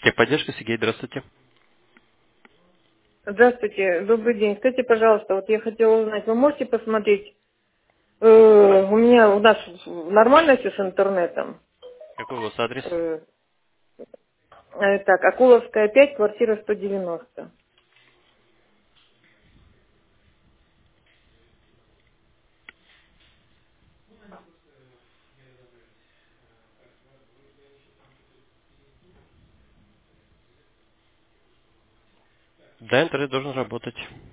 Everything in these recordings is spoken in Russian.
Техподдержка, Сергей, здравствуйте. Здравствуйте, добрый день. Скажите, пожалуйста, вот я хотела узнать, вы можете посмотреть, у нас нормально все с интернетом? Какой у вас адрес? Э, так, Акуловская 5, квартира 190. Да, интернет должен работать.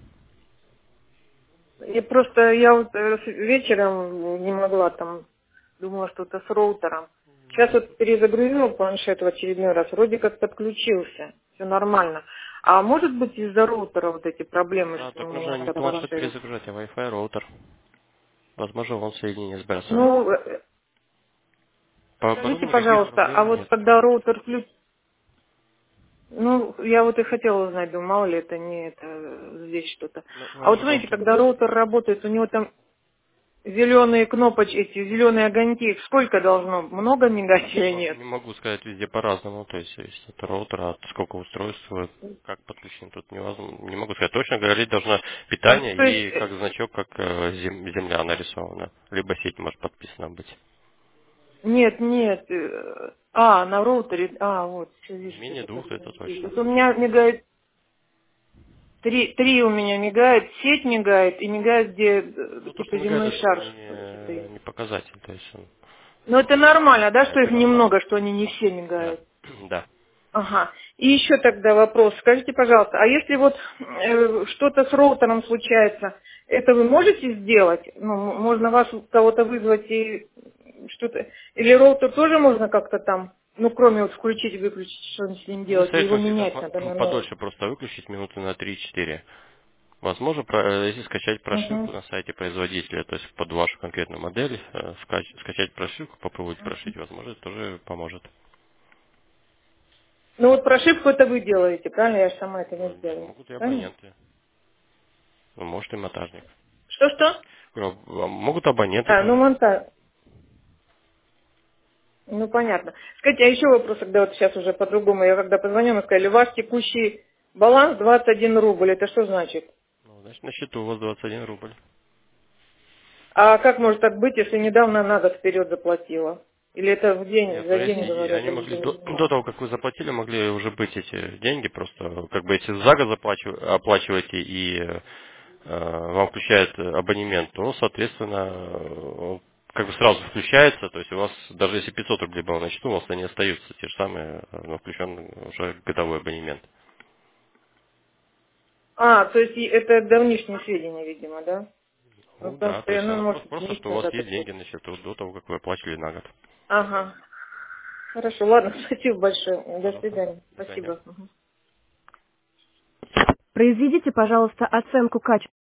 Я вот вечером не могла там, думала, что-то с роутером. Сейчас вот перезагрузила планшет в очередной раз, вроде как подключился, все нормально. А может быть из-за роутера вот эти проблемы, Да, что у так меня нужно не иногда планшет планшет? перезагружать, а Wi-Fi роутер. Возможно, он соединение сбрасывает. Ну, По скажите, оборудованию никаких пожалуйста, а проблем вот нет. когда роутер включен, ну, я вот и хотела узнать, думаю, мало ли это не это здесь что-то. Ну, А вам вот же вам... смотрите, когда роутер работает, у него там зеленые кнопочки, эти зеленые огоньки, их сколько должно? Много мигать или нет? Не могу сказать везде по-разному, то есть зависит от роутера, от сколько устройств, как подключен, тут невозможно, не могу сказать. Точно говорить должно питание То есть, и как значок, как земля нарисована. Либо сеть может подписана быть. нет, на роутере, вот, все Не вижу, менее что-то двух, это подписано. точно. Вот у меня мигает, три у меня мигает, сеть мигает и мигает, где Ну, то, что типа мигает, земной это шар, что-то есть. не показатель, то есть он... Но это нормально, да, что Это их нормально. немного, что они не все Да, мигают? да. Ага. И еще тогда вопрос. Скажите, пожалуйста, а если вот что-то с роутером случается, это вы можете сделать? Ну, можно вас кого-то вызвать и что-то... Или роутер тоже можно как-то там, ну, кроме вот включить, выключить, что с ним Ну, делать? Или его советую всегда менять надо на новый? подольше просто выключить минуты на 3-4. Возможно, если скачать прошивку Угу. на сайте производителя, то есть под вашу конкретную модель, скачать прошивку, попробовать прошить, возможно, это тоже поможет. Ну, вот прошивку это вы делаете, правильно? Я же сама это не Ну, сделаю. могут и Правильно? абоненты, ну, может и монтажник. Что-что? Могут абоненты Ну, тоже. монтаж. Ну, понятно. Скажите, а еще вопрос, когда вот сейчас уже по-другому, я когда позвонила, мне сказали, ваш текущий баланс 21 рубль, это что значит? Ну, значит, на счету у вас 21 рубль. А как может так быть, если недавно надо вперед заплатила? Или это Нет, за ну день если говорят, они или могли за неделю? до того, как вы заплатили, могли уже быть эти деньги, просто как бы если за год оплачиваете и вам включает абонемент, то, соответственно, он как бы сразу включается, то есть у вас, даже если 500 рублей было на счету, у вас они остаются те же самые, но включен уже годовой абонемент. То есть это давнишние сведения, видимо, да? Ну, Ну потому да, что то я, есть ну, оно может, просто, месяц что у вас назад есть это. деньги на счету до того, как вы оплачивали на год. Ага. Хорошо, ладно, спасибо большое. До Пожалуйста. свидания. До свидания. Спасибо. Произведите, пожалуйста, оценку качества.